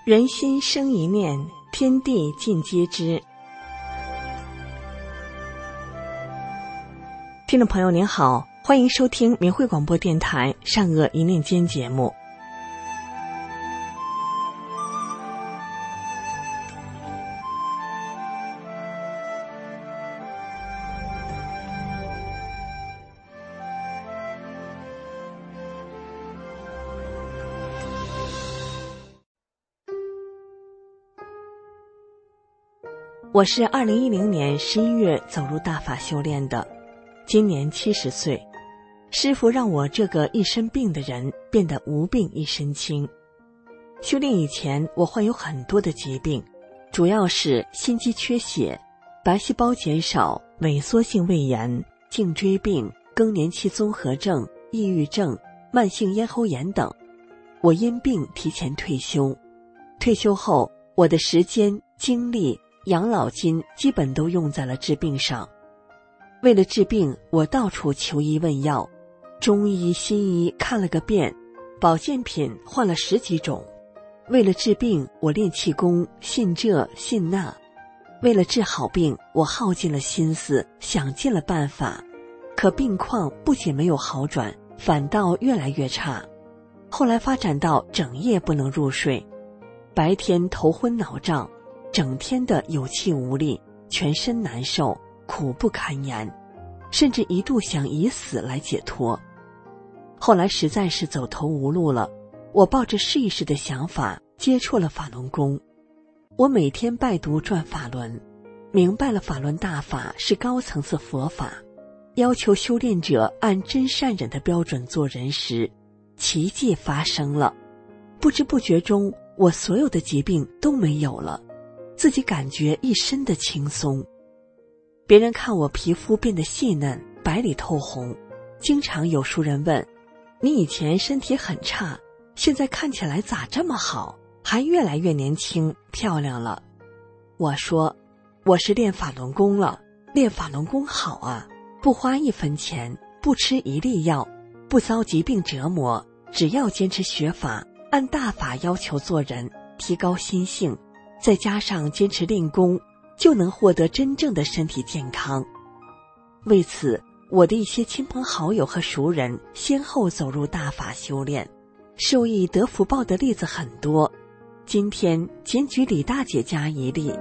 人心生一念，天地尽皆知。听众朋友您好，欢迎收听明慧广播电台善恶一念间节目。我是2010年11月走入大法修炼的，今年70岁。师父让我这个一身病的人变得无病一身轻。修炼以前，我患有很多的疾病，主要是心肌缺血、白细胞减少、萎缩性胃炎、颈椎病、更年期综合症、抑郁症、慢性咽喉炎等。我因病提前退休，退休后，我的时间、精力、养老金基本都用在了治病上。为了治病，我到处求医问药，中医西医看了个遍，保健品换了10几种。为了治病，我练气功，信这信那。为了治好病，我耗尽了心思，想尽了办法，可病况不仅没有好转，反倒越来越差。后来发展到整夜不能入睡，白天头昏脑胀，整天的有气无力，全身难受，苦不堪言，甚至一度想以死来解脱。后来实在是走投无路了，我抱着试一试的想法接触了法轮功。我每天拜读转法轮，明白了法轮大法是高层次佛法，要求修炼者按真善忍的标准做人时，奇迹发生了。不知不觉中，我所有的疾病都没有了，自己感觉一身的轻松。别人看我皮肤变得细嫩，白里透红，经常有熟人问，你以前身体很差，现在看起来咋这么好，还越来越年轻漂亮了。我说，我是练法轮功了，练法轮功好啊，不花1分钱，不吃一粒药，不遭疾病折磨，只要坚持学法，按大法要求做人，提高心性，再加上坚持练功，就能获得真正的身体健康。为此，我的一些亲朋好友和熟人先后走入大法修炼，受益得福报的例子很多。今天仅举李大姐家一例。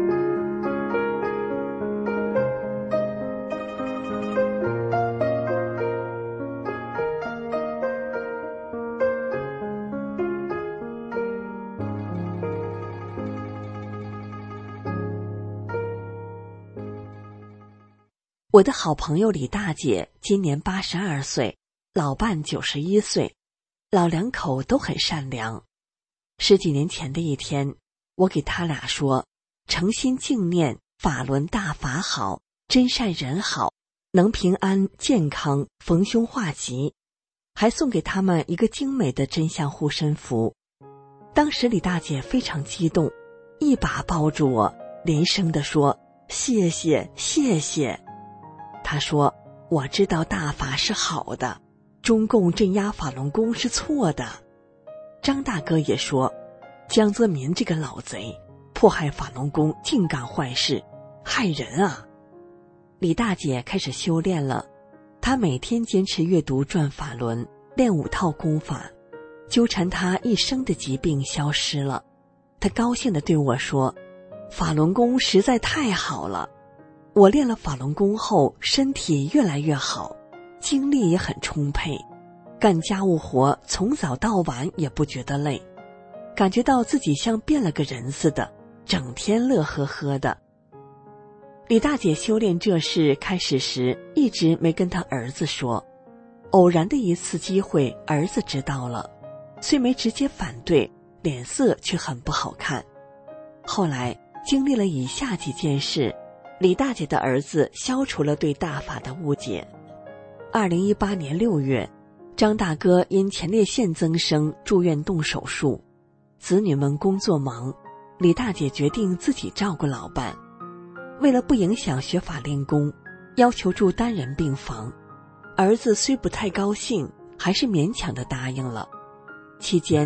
我的好朋友李大姐今年82岁，老伴91岁，老两口都很善良。10几年前的一天，我给他俩说，诚心敬念法轮大法好，真善人好，能平安健康，逢凶化吉，还送给他们一个精美的真相护身符。当时李大姐非常激动，一把抱住我，连声地说，谢谢谢谢。他说，我知道大法是好的，中共镇压法轮功是错的。张大哥也说，江泽民这个老贼迫害法轮功，净干坏事，害人啊。李大姐开始修炼了，她每天坚持阅读转法轮，练5套功法，纠缠她一生的疾病消失了。她高兴地对我说，法轮功实在太好了，我练了法轮功后，身体越来越好，精力也很充沛，干家务活从早到晚也不觉得累，感觉到自己像变了个人似的，整天乐呵呵的。李大姐修炼这事开始时，一直没跟她儿子说，偶然的一次机会，儿子知道了，虽没直接反对，脸色却很不好看。后来经历了以下几件事，李大姐的儿子消除了对大法的误解。2018年6月，张大哥因前列腺增生住院动手术，子女们工作忙，李大姐决定自己照顾老伴。为了不影响学法练功，要求住单人病房，儿子虽不太高兴，还是勉强地答应了。期间，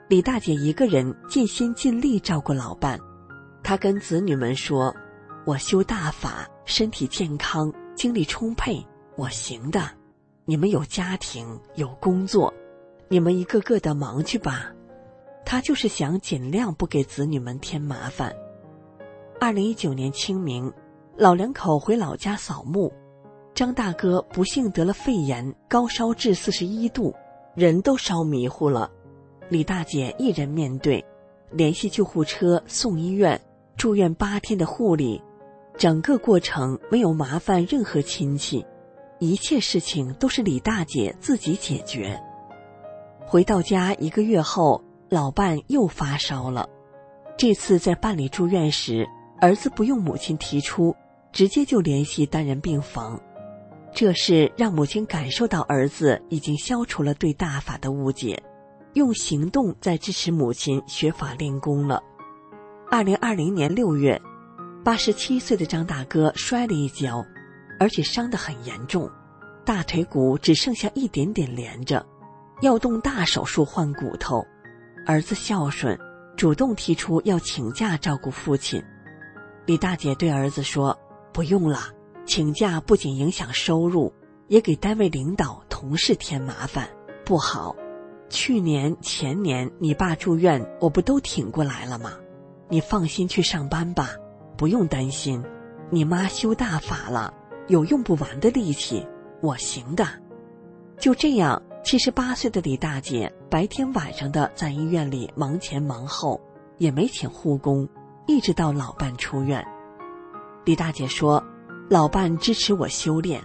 李大姐一个人尽心尽力照顾老伴。她跟子女们说，我修大法，身体健康，精力充沛，我行的。你们有家庭，有工作，你们一个个的忙去吧。她就是想尽量不给子女们添麻烦。2019年清明，老两口回老家扫墓，张大哥不幸得了肺炎，高烧至41度，人都烧迷糊了。李大姐一人面对，联系救护车送医院，住院8天的护理，整个过程没有麻烦任何亲戚，一切事情都是李大姐自己解决。回到家1个月后，老伴又发烧了。这次在办理住院时，儿子不用母亲提出，直接就联系单人病房。这事让母亲感受到儿子已经消除了对大法的误解，用行动在支持母亲学法练功了。2020年6月，87岁的张大哥摔了一跤，而且伤得很严重，大腿骨只剩下一点点连着，要动大手术换骨头。儿子孝顺，主动提出要请假照顾父亲。李大姐对儿子说，不用了，请假不仅影响收入，也给单位领导同事添麻烦，不好。去年前年你爸住院，我不都挺过来了吗？你放心去上班吧，不用担心。你妈修大法了，有用不完的力气，我行的。就这样，78岁的李大姐白天晚上的在医院里忙前忙后，也没请护工，一直到老伴出院。李大姐说，老伴支持我修炼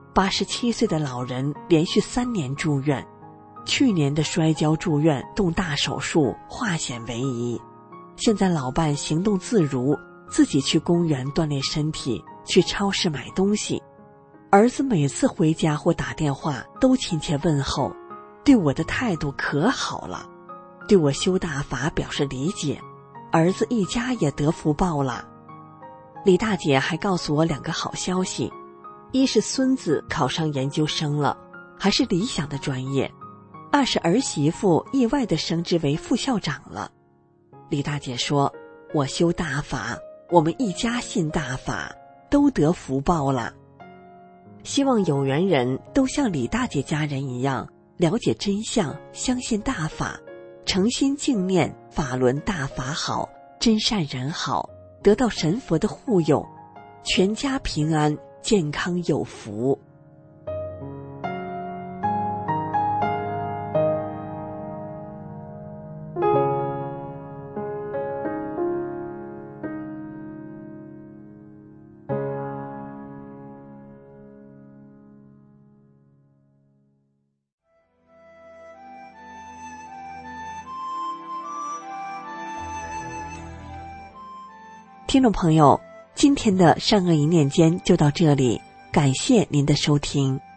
，87岁的老人连续3年住院，去年的摔跤住院动大手术，化险为夷。现在老伴行动自如，自己去公园锻炼身体，去超市买东西。儿子每次回家或打电话都亲切问候，对我的态度可好了，对我修大法表示理解，儿子一家也得福报了。李大姐还告诉我2个好消息，一是孙子考上研究生了，还是理想的专业；二是儿媳妇意外地升职为副校长了。李大姐说，我修大法，我们一家信大法，都得福报了。希望有缘人都像李大姐家人一样，了解真相，相信大法，诚心敬念法轮大法好，真善人好，得到神佛的护佑，全家平安，健康有福。听众朋友，今天的善恶一念间就到这里，感谢您的收听。